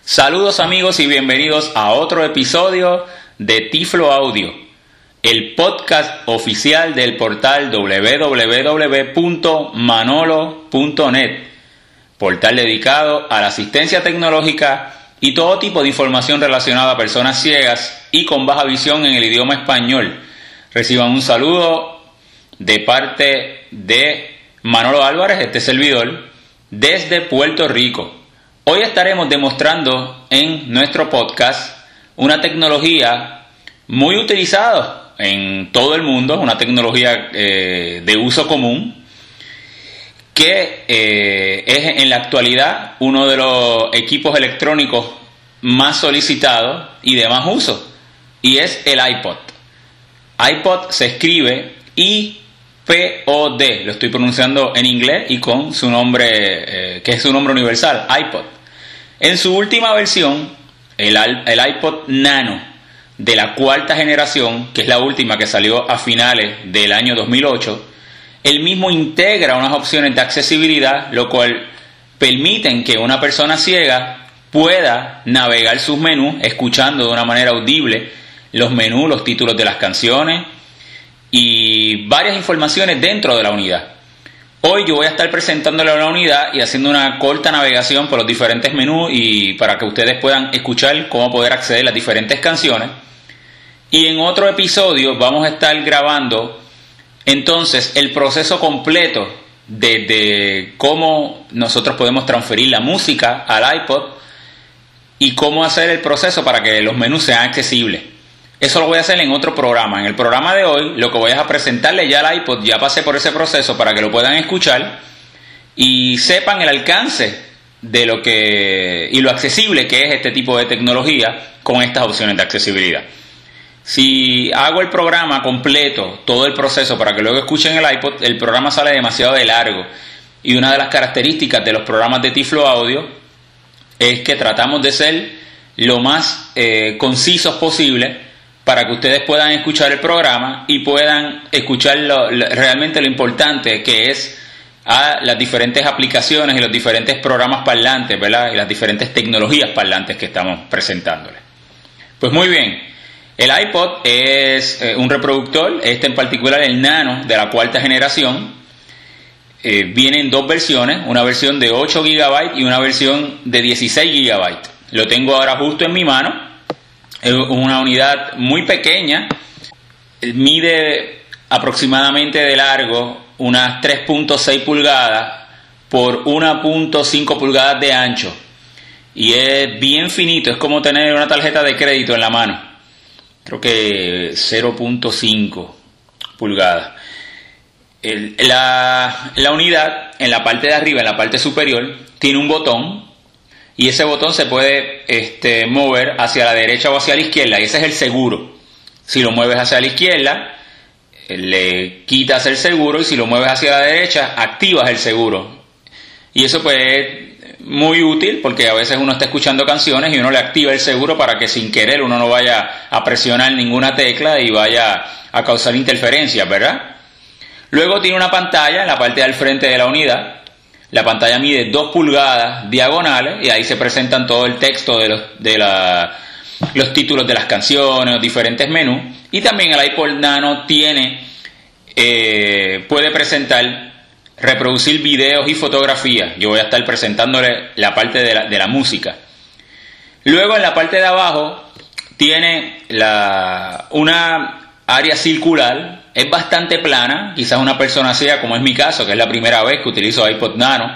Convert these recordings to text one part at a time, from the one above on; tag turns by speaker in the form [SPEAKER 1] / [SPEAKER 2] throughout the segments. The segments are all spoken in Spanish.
[SPEAKER 1] Saludos amigos y bienvenidos a otro episodio de Tiflo Audio, el podcast oficial del portal www.manolo.net, portal dedicado a la asistencia tecnológica y todo tipo de información relacionada a personas ciegas y con baja visión en el idioma español. Reciban un saludo de parte de Manolo Álvarez, este servidor, desde Puerto Rico. Hoy estaremos demostrando en nuestro podcast una tecnología muy utilizada en todo el mundo, una tecnología de uso común, que es en la actualidad uno de los equipos electrónicos más solicitados y de más uso, y es el iPod. iPod se escribe iPod, lo estoy pronunciando en inglés y con su nombre, que es su nombre universal, iPod. En su última versión, el iPod Nano de la cuarta generación, que es la última que salió a finales del año 2008, el mismo integra unas opciones de accesibilidad, lo cual permiten que una persona ciega pueda navegar sus menús escuchando de una manera audible los menús, los títulos de las canciones y varias informaciones dentro de la unidad. Hoy yo voy a estar presentándole la unidad y haciendo una corta navegación por los diferentes menús y para que ustedes puedan escuchar cómo poder acceder a las diferentes canciones. Y en otro episodio vamos a estar grabando entonces el proceso completo de cómo nosotros podemos transferir la música al iPod y cómo hacer el proceso para que los menús sean accesibles. Eso lo voy a hacer en otro programa. En el programa de hoy lo que voy a presentarle ya al iPod, ya pasé por ese proceso para que lo puedan escuchar y sepan el alcance de lo que y lo accesible que es este tipo de tecnología con estas opciones de accesibilidad. Si hago el programa completo, todo el proceso para que luego escuchen el iPod, el programa sale demasiado de largo. Y una de las características de los programas de Tiflo Audio es que tratamos de ser lo más concisos posible para que ustedes puedan escuchar el programa y puedan escuchar realmente lo importante que es a las diferentes aplicaciones y los diferentes programas parlantes, ¿verdad? Y las diferentes tecnologías parlantes que estamos presentándoles. Pues muy bien, el iPod es un reproductor, este en particular el Nano de la cuarta generación. Viene en dos versiones, una versión de 8 GB y una versión de 16 GB. Lo tengo ahora justo en mi mano. Es una unidad muy pequeña, mide aproximadamente de largo unas 3.6 pulgadas por 1.5 pulgadas de ancho y es bien finito, es como tener una tarjeta de crédito en la mano, creo que 0.5 pulgadas. La unidad en la parte de arriba, en la parte superior, tiene un botón. Y ese botón se puede mover hacia la derecha o hacia la izquierda, y ese es el seguro. Si lo mueves hacia la izquierda, le quitas el seguro, y si lo mueves hacia la derecha, activas el seguro. Y eso pues es muy útil, porque a veces uno está escuchando canciones y uno le activa el seguro para que sin querer uno no vaya a presionar ninguna tecla y vaya a causar interferencias, ¿verdad? Luego tiene una pantalla en la parte del frente de la unidad. La pantalla mide 2 pulgadas diagonales y ahí se presentan todo el texto de los títulos de las canciones, los diferentes menús. Y también el iPod Nano puede reproducir videos y fotografías. Yo voy a estar presentándole la parte de la música. Luego en la parte de abajo tiene una área circular. Es bastante plana, quizás una persona ciega, como es mi caso, que es la primera vez que utilizo iPod Nano.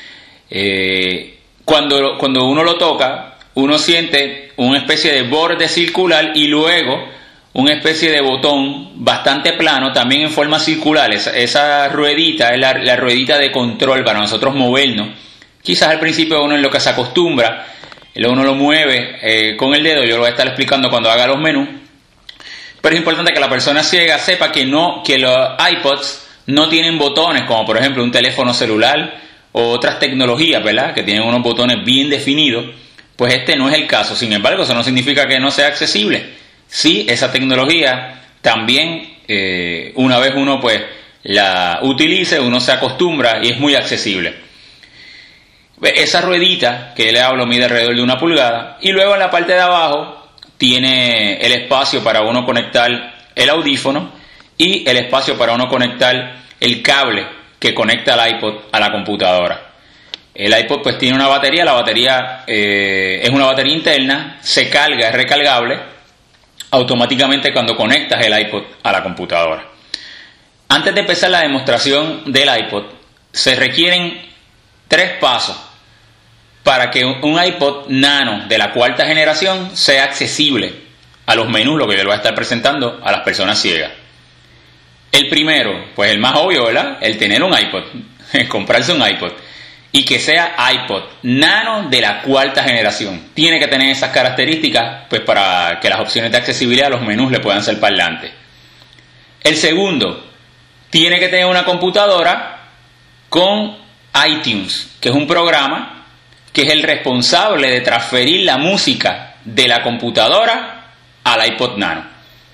[SPEAKER 1] Cuando uno lo toca, uno siente una especie de borde circular y luego una especie de botón bastante plano, también en forma circular. Esa ruedita es la ruedita de control para nosotros movernos. Quizás al principio uno en lo que se acostumbra, uno lo mueve con el dedo, yo lo voy a estar explicando cuando haga los menús. Pero es importante que la persona ciega sepa que los iPods no tienen botones, como por ejemplo un teléfono celular o otras tecnologías, ¿verdad? Que tienen unos botones bien definidos. Pues este no es el caso. Sin embargo, eso no significa que no sea accesible. Sí, esa tecnología también, una vez uno pues la utilice, uno se acostumbra y es muy accesible. Esa ruedita que le hablo mide alrededor de 1 pulgada, y luego en la parte de abajo tiene el espacio para uno conectar el audífono y el espacio para uno conectar el cable que conecta al iPod a la computadora. El iPod pues tiene una batería, la batería es una batería interna, se carga, es recargable automáticamente cuando conectas el iPod a la computadora. Antes de empezar la demostración del iPod, se requieren 3 pasos para que un iPod Nano de la 4ª generación sea accesible a los menús, lo que yo le voy a estar presentando a las personas ciegas. El primero, pues el más obvio, ¿verdad? El tener un iPod, comprarse un iPod, y que sea iPod Nano de la 4ª generación. Tiene que tener esas características pues para que las opciones de accesibilidad a los menús le puedan ser parlantes. El segundo, tiene que tener una computadora con iTunes, que es un programa que es el responsable de transferir la música de la computadora al iPod Nano.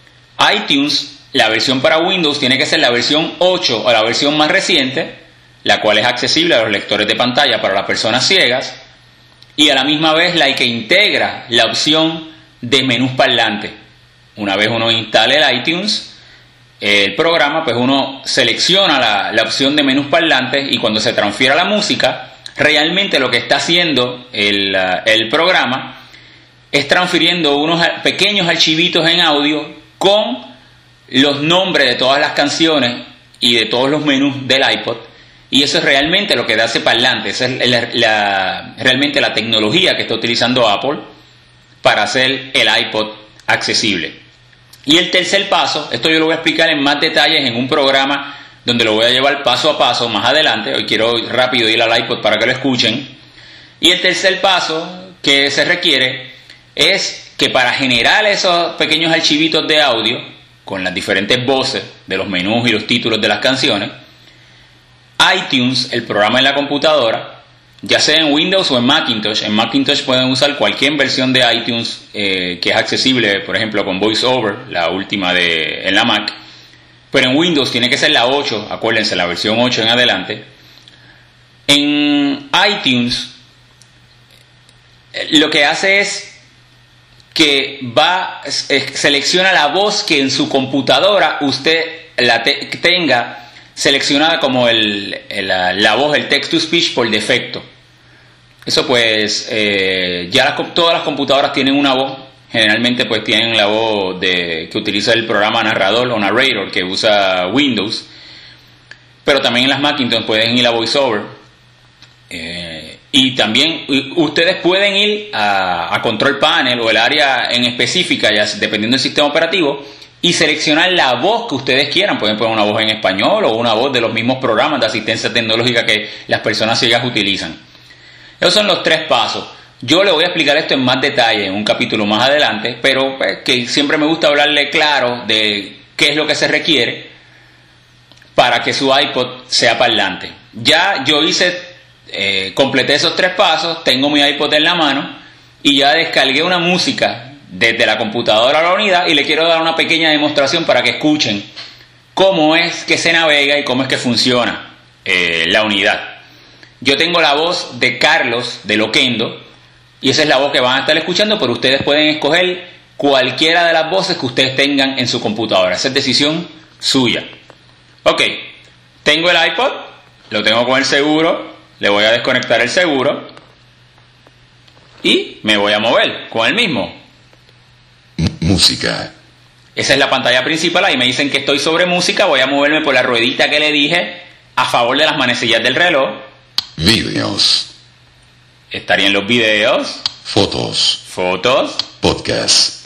[SPEAKER 1] iTunes, la versión para Windows, tiene que ser la versión 8 o la versión más reciente, la cual es accesible a los lectores de pantalla para las personas ciegas, y a la misma vez la que integra la opción de menús parlantes. Una vez uno instale el iTunes, el programa, pues uno selecciona la opción de menús parlantes, y cuando se transfiera la música, realmente lo que está haciendo el programa es transfiriendo unos pequeños archivitos en audio con los nombres de todas las canciones y de todos los menús del iPod. Y eso es realmente lo que da ese parlante. Esa es realmente la tecnología que está utilizando Apple para hacer el iPod accesible. Y el tercer paso, esto yo lo voy a explicar en más detalles en un programa donde lo voy a llevar paso a paso más adelante. Hoy quiero rápido ir al iPod para que lo escuchen. Y el tercer paso que se requiere es que para generar esos pequeños archivitos de audio con las diferentes voces de los menús y los títulos de las canciones, iTunes, el programa en la computadora, ya sea en Windows o en Macintosh pueden usar cualquier versión de iTunes que es accesible, por ejemplo con VoiceOver, la última en la Mac, pero en Windows tiene que ser la 8, acuérdense, la versión 8 en adelante. En iTunes lo que hace es que selecciona la voz que en su computadora usted tenga seleccionada como la voz, el text to speech por defecto. Eso pues ya todas las computadoras tienen una voz. Generalmente pues tienen la voz que utiliza el programa narrador o narrator que usa Windows, pero también en las Macintosh pueden ir a VoiceOver, y también ustedes pueden ir a Control Panel o el área en específica, ya dependiendo del sistema operativo, y seleccionar la voz que ustedes quieran. Pueden poner una voz en español o una voz de los mismos programas de asistencia tecnológica que las personas ciegas utilizan. Esos son los 3 pasos. Yo le voy a explicar esto en más detalle en un capítulo más adelante, pero que siempre me gusta hablarle claro de qué es lo que se requiere para que su iPod sea parlante. Ya yo completé esos 3 pasos, tengo mi iPod en la mano y ya descargué una música desde la computadora a la unidad, y le quiero dar una pequeña demostración para que escuchen cómo es que se navega y cómo es que funciona la unidad. Yo tengo la voz de Carlos de Loquendo, y esa es la voz que van a estar escuchando, pero ustedes pueden escoger cualquiera de las voces que ustedes tengan en su computadora. Esa es decisión suya. Ok, tengo el iPod, lo tengo con el seguro, le voy a desconectar el seguro y me voy a mover con el mismo.
[SPEAKER 2] Música.
[SPEAKER 1] Esa es la pantalla principal. Ahí me dicen que estoy sobre música. Voy a moverme por la ruedita que le dije a favor de las manecillas del reloj.
[SPEAKER 2] Videos.
[SPEAKER 1] Estarían los videos.
[SPEAKER 2] Fotos. Podcast.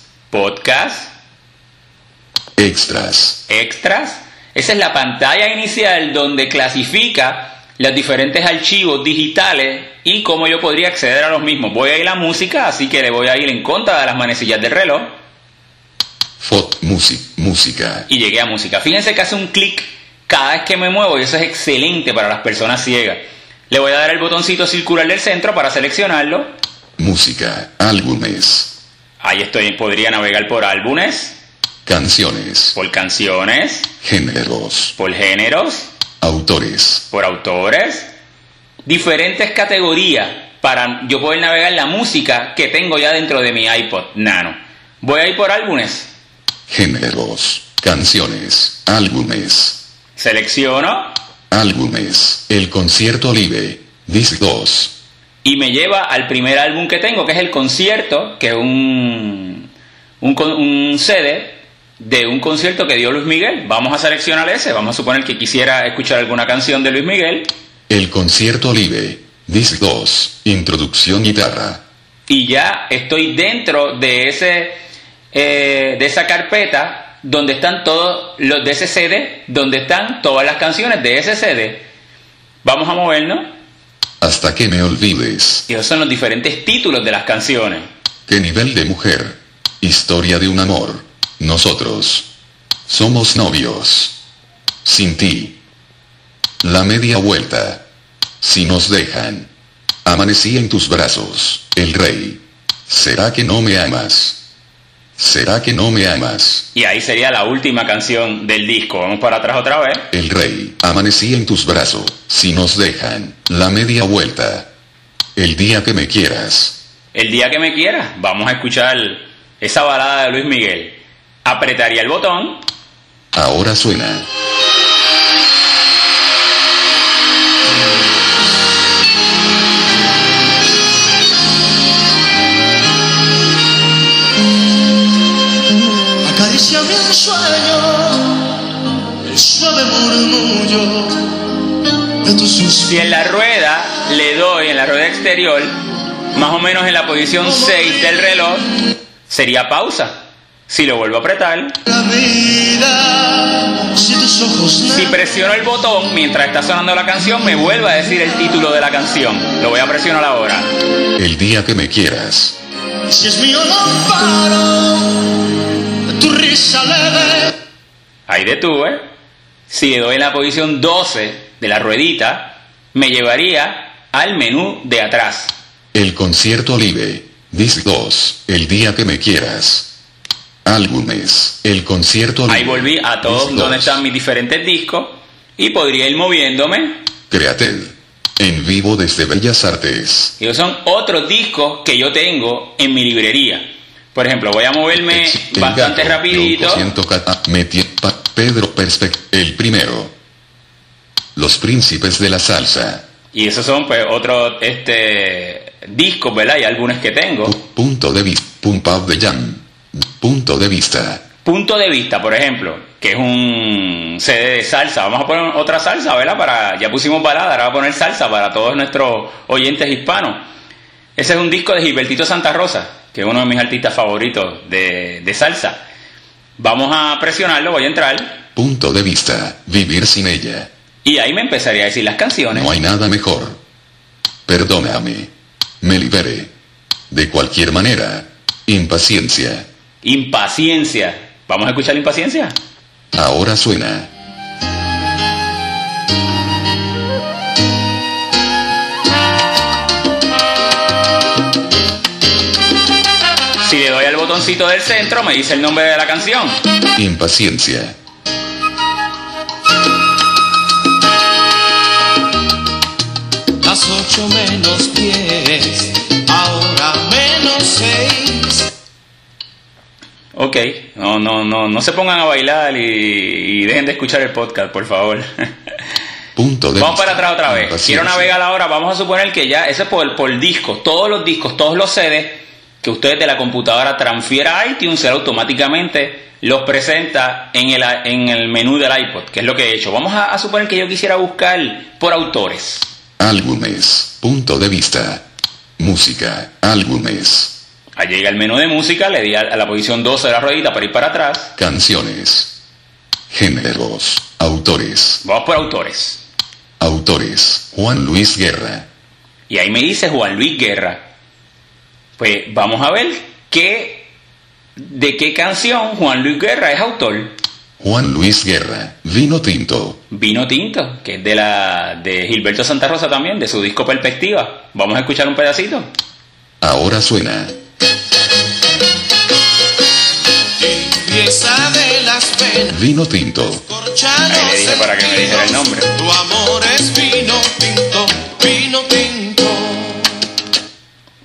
[SPEAKER 2] Extras.
[SPEAKER 1] Esa es la pantalla inicial donde clasifica los diferentes archivos digitales y cómo yo podría acceder a los mismos. Voy a ir a música, así que le voy a ir en contra de las manecillas del reloj.
[SPEAKER 2] Música.
[SPEAKER 1] Y llegué a música. Fíjense que hace un clic cada vez que me muevo, y eso es excelente para las personas ciegas. Le voy a dar el botoncito circular del centro para seleccionarlo.
[SPEAKER 2] Música. Álbumes.
[SPEAKER 1] Ahí estoy. Podría navegar por álbumes.
[SPEAKER 2] Canciones.
[SPEAKER 1] Por canciones.
[SPEAKER 2] Géneros.
[SPEAKER 1] Por géneros.
[SPEAKER 2] Autores.
[SPEAKER 1] Por autores. diferentes categorías para yo poder navegar la música que tengo ya dentro de mi iPod Nano. Voy a ir por álbumes.
[SPEAKER 2] Géneros, canciones, álbumes.
[SPEAKER 1] Selecciono.
[SPEAKER 2] Álbumes, el concierto live, disc 2.
[SPEAKER 1] Y me lleva al primer álbum que tengo, que es el concierto, que es un CD de un concierto que dio Luis Miguel. Vamos a seleccionar ese. Vamos a suponer que quisiera escuchar alguna canción de Luis Miguel.
[SPEAKER 2] El concierto live, disc 2, introducción guitarra.
[SPEAKER 1] Y ya estoy dentro de esa carpeta donde están todos los de ese CD, donde están todas las canciones de ese CD. Vamos a movernos.
[SPEAKER 2] Hasta que me olvides.
[SPEAKER 1] Y esos son los diferentes títulos de las canciones.
[SPEAKER 2] ¿Qué nivel de mujer? Historia de un amor. Nosotros. Somos novios. Sin ti. La media vuelta. Si nos dejan. Amanecí en tus brazos. El rey. ¿Será que no me amas? ¿Será que no me amas?
[SPEAKER 1] Y ahí sería la última canción del disco. Vamos para atrás otra vez.
[SPEAKER 2] El rey. Amanecí en tus brazos. Si nos dejan. La media vuelta. El día que me quieras.
[SPEAKER 1] El día que me quieras. Vamos a escuchar esa balada de Luis Miguel. Apretaría el botón.
[SPEAKER 2] Ahora suena.
[SPEAKER 3] Acariciame un sueño, el suave murmullo de tus suspiros.
[SPEAKER 1] Si en la rueda le doy, en la rueda exterior, más o menos en la posición 6 del reloj, sería pausa. Si lo vuelvo a apretar,
[SPEAKER 3] La vida, si tus ojos
[SPEAKER 1] si presiono el botón mientras está sonando la canción, me vuelve a decir el título de la canción. Lo voy a presionar ahora.
[SPEAKER 2] El día que me quieras.
[SPEAKER 3] si es mío no paro, de tu risa leve.
[SPEAKER 1] Ahí detuve. Si le doy en la posición 12 de la ruedita, me llevaría al menú de atrás.
[SPEAKER 2] El concierto live, disc 2, el día que me quieras. Álbumes, el concierto live.
[SPEAKER 1] Ahí volví a todos
[SPEAKER 2] disc
[SPEAKER 1] donde
[SPEAKER 2] 2.
[SPEAKER 1] están mis diferentes discos y podría ir moviéndome.
[SPEAKER 2] Created, en vivo desde Bellas Artes.
[SPEAKER 1] Y esos son otros discos que yo tengo en mi librería. Por ejemplo, voy a moverme
[SPEAKER 2] El
[SPEAKER 1] bastante
[SPEAKER 2] gato,
[SPEAKER 1] rapidito.
[SPEAKER 2] Pedro el primero. Los príncipes de la salsa.
[SPEAKER 1] Y esos son pues otros discos, ¿verdad? Y álbumes que tengo.
[SPEAKER 2] Punto de vista. Pump Up de Jam. Punto de vista.
[SPEAKER 1] Punto de vista, por ejemplo, que es un CD de salsa. Vamos a poner otra salsa, ¿verdad? Ya pusimos balada, ahora voy a poner salsa para todos nuestros oyentes hispanos. Ese es un disco de Gilbertito Santa Rosa, que es uno de mis artistas favoritos de salsa. Vamos a presionarlo, voy a entrar.
[SPEAKER 2] Punto de vista. Vivir sin ella.
[SPEAKER 1] Y ahí me empezaría a decir las canciones.
[SPEAKER 2] No hay nada mejor. Perdóname. Me liberé. De cualquier manera. Impaciencia.
[SPEAKER 1] Impaciencia. ¿Vamos a escuchar la impaciencia?
[SPEAKER 2] Ahora suena.
[SPEAKER 1] Si le doy al botoncito del centro, me dice el nombre de la canción.
[SPEAKER 2] Impaciencia.
[SPEAKER 3] Las 8 menos 10, ahora menos 6.
[SPEAKER 1] Ok, no se pongan a bailar y dejen de escuchar el podcast, por favor.
[SPEAKER 2] Punto de
[SPEAKER 1] Vamos
[SPEAKER 2] vista.
[SPEAKER 1] para atrás otra vez.
[SPEAKER 2] Impaciencia.
[SPEAKER 1] Quiero navegar ahora. Vamos a suponer que ya, eso es por discos. Todos los discos, todos los CDs que ustedes de la computadora transfiera a iTunes, él automáticamente los presenta en el menú del iPod, que es lo que he hecho. Vamos a suponer que yo quisiera buscar por autores.
[SPEAKER 2] Álbumes. Punto de vista. Música. Álbumes.
[SPEAKER 1] Ahí llega el menú de música, le di a la posición 12 de la ruedita para ir para atrás.
[SPEAKER 2] Canciones. Géneros. Autores.
[SPEAKER 1] Vamos por autores.
[SPEAKER 2] Autores. Juan Luis Guerra.
[SPEAKER 1] Y ahí me dice Juan Luis Guerra. Pues vamos a ver de qué canción Juan Luis Guerra es autor.
[SPEAKER 2] Juan Luis Guerra. Vino tinto.
[SPEAKER 1] Vino Tinto, que es de Gilberto Santa Rosa también, de su disco Perspectiva. Vamos a escuchar un pedacito.
[SPEAKER 2] Ahora suena.
[SPEAKER 3] Tibieza de las venas,
[SPEAKER 2] Vino tinto.
[SPEAKER 1] Ahí le dije para que me dijera el nombre.
[SPEAKER 3] Tu amor es vino tinto, vino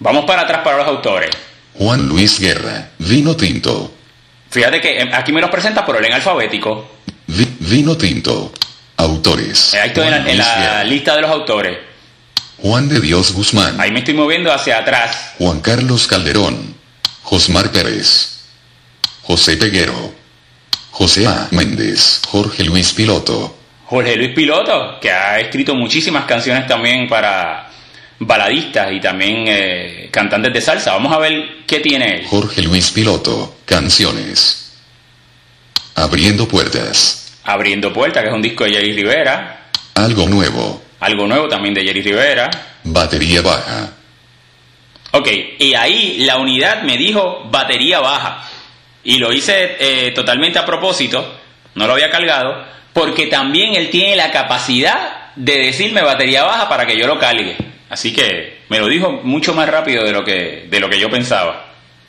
[SPEAKER 1] Vamos para atrás para los autores.
[SPEAKER 2] Juan Luis Guerra, vino tinto.
[SPEAKER 1] Fíjate que aquí me los presenta por orden alfabético.
[SPEAKER 2] Vino tinto. Autores.
[SPEAKER 1] Ahí estoy en la lista de los autores.
[SPEAKER 2] Juan de Dios Guzmán.
[SPEAKER 1] Ahí me estoy moviendo hacia atrás.
[SPEAKER 2] Juan Carlos Calderón. Josmar Pérez. José Peguero. José A. Méndez. Jorge Luis Piloto.
[SPEAKER 1] Jorge Luis Piloto, que ha escrito muchísimas canciones también para baladistas y también cantantes de salsa. Vamos a ver qué tiene él.
[SPEAKER 2] Jorge Luis Piloto. Canciones. Abriendo puertas.
[SPEAKER 1] Abriendo Puertas, que es un disco de Jerry Rivera.
[SPEAKER 2] Algo nuevo.
[SPEAKER 1] Algo nuevo también de Jerry Rivera.
[SPEAKER 2] Batería baja.
[SPEAKER 1] Ok, y ahí la unidad me dijo batería baja. Y lo hice totalmente a propósito, no lo había cargado, porque también él tiene la capacidad de decirme batería baja para que yo lo cargue. Así que me lo dijo mucho más rápido de lo que yo pensaba.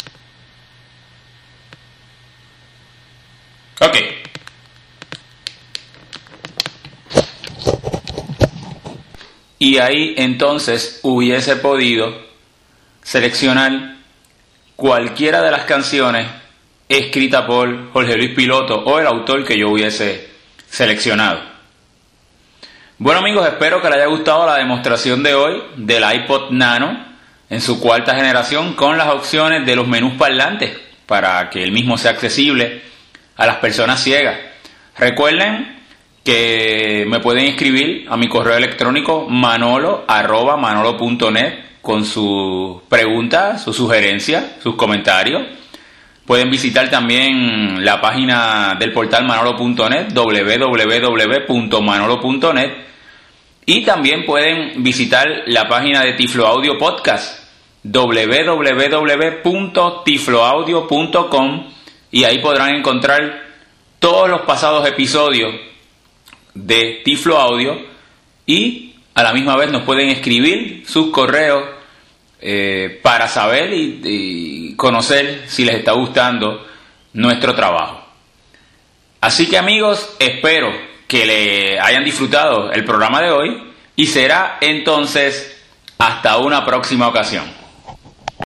[SPEAKER 1] Ok. Y ahí entonces hubiese podido seleccionar cualquiera de las canciones escritas por Jorge Luis Piloto o el autor que yo hubiese seleccionado. Bueno amigos, espero que les haya gustado la demostración de hoy del iPod Nano en su cuarta generación con las opciones de los menús parlantes para que el mismo sea accesible a las personas ciegas. Recuerden que me pueden escribir a mi correo electrónico manolo@manolo.net con sus preguntas, sus sugerencias, sus comentarios. Pueden visitar también la página del portal manolo.net, www.manolo.net, y también pueden visitar la página de Tiflo Audio Podcast, www.tifloaudio.com, y ahí podrán encontrar todos los pasados episodios de Tiflo Audio, y a la misma vez nos pueden escribir sus correos para saber y conocer si les está gustando nuestro trabajo. Así que amigos, espero que le hayan disfrutado el programa de hoy y será entonces hasta una próxima ocasión.